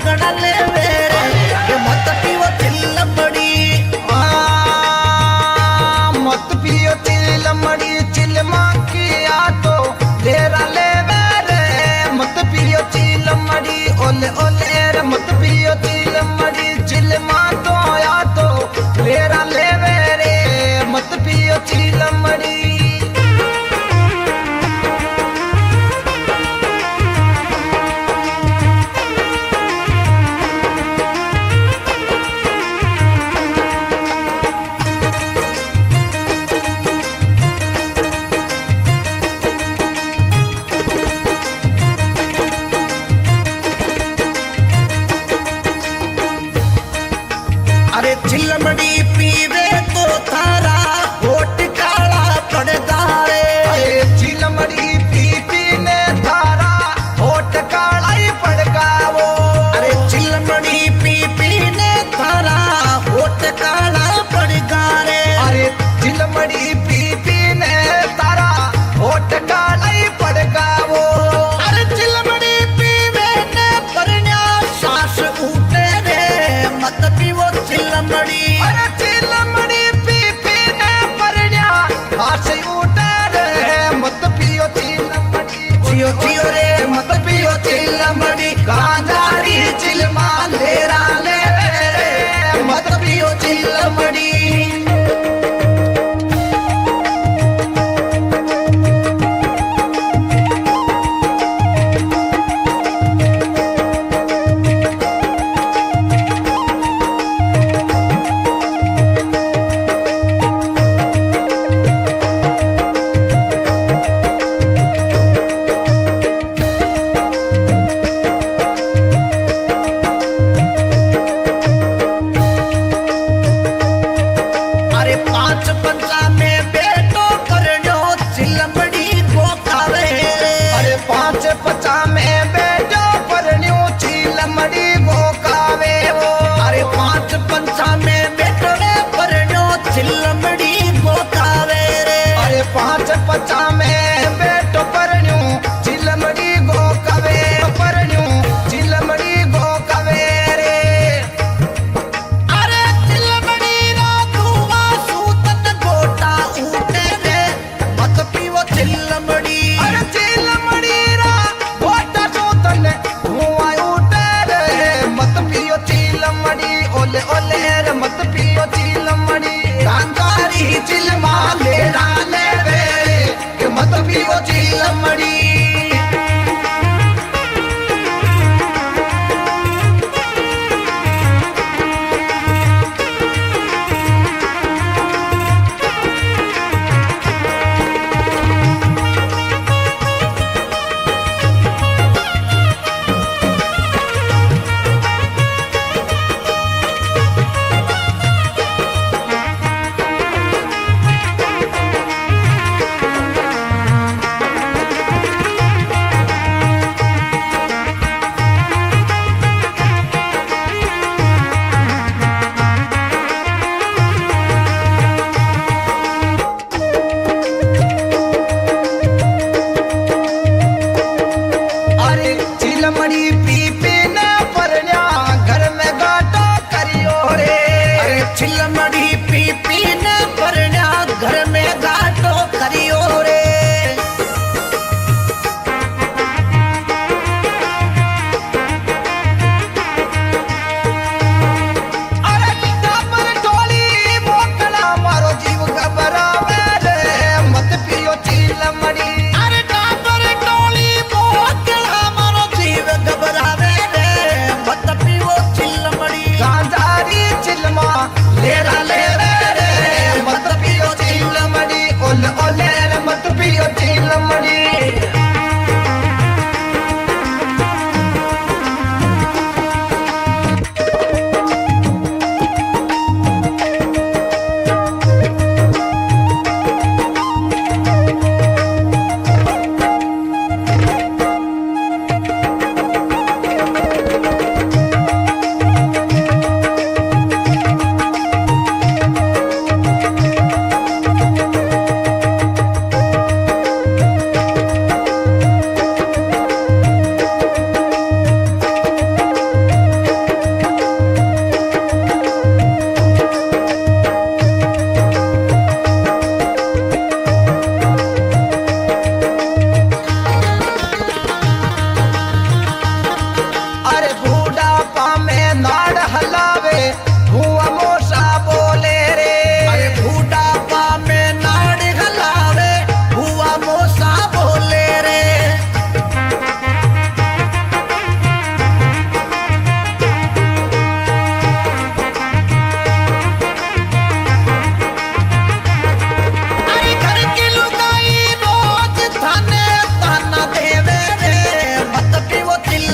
पकड़ले मेरे के मत पियो चिल्लमड़ी मत पियो चिल्लमड़ी चिल्मा किया तो तेरा ले मेरे मत पियो चिल्लमड़ी ओले ओले रे मत पियो चिल्लमड़ी चिल्मा तो या तो तेरा ले मेरे मत पियो चिल्लमड़ी अरे चिल्लमड़ी पीवे तो थारा होठ काला पड़ता रे अरे चिल्लमड़ी पी पीने थारा होठ काला ही पड़गा वो अरे चिल्लमड़ी पी पीने थारा होठ काला पड़गा रे अरे चिल्लमड़ी पी पीने तारा होठ काला ही पड़गा वो अरे चिल्लमड़ी पीवे ने परण्या सांस उठे रे मत पीवो चिल्लमड़ी अरे चिल्लमड़ी पी पीने परण्या हाथ उठे रे मत पियो चिल्लमड़ी जियो जियो रे मत पियो चिल्लमड़ी गांधारी चिल्मा लेरा ले रे मत पियो चिल्लमड़ी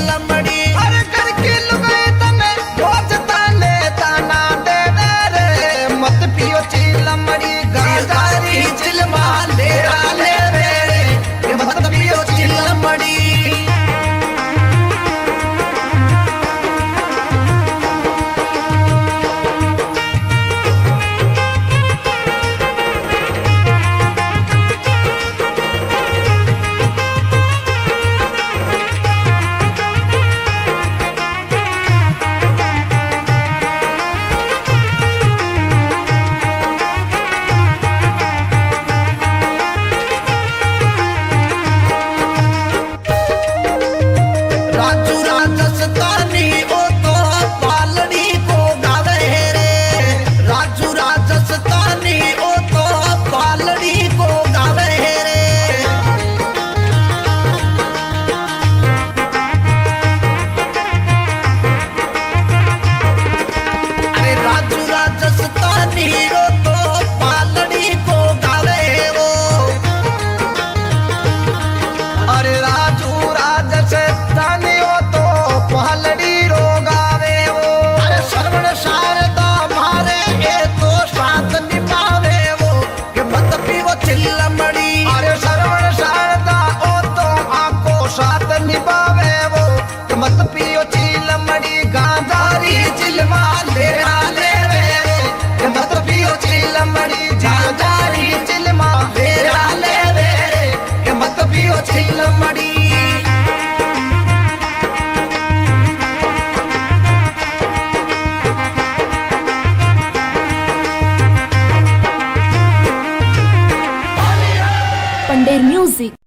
चिल्लमड़ी अरे घर की लुगाई तमे रोज ताने ताना दे रे मत पियो चिलमड़ी गांजारी चिलमा लेरा ले रे मत पियो चिल्लमड़ी राजू राजस्थानी ओ तो पालड़ी को गावे रे राजू राजस्थानी ओ तो पालड़ी को गावे रे अरे राजू राजस्थानी ओ तो पालड़ी को गावे वो अरे राजू राजस्थानी हो तो पहलड़ी रोगावे वो अरे श्रवण शारदा मारे ये तो साथ निभावे वो कि मत पीवो चिल्लमड़ी अरे श्रवण शारदा ओ तो आको साथ निभावे वो कि मत पियो चिलमड़ी गांजारी चिलमा लेरा ले रे कि मत पियो चिल्लमड़ी गांजारी चिलमा लेरा ले रे कि मत पियो चिल्लमड़ी Pandey Music.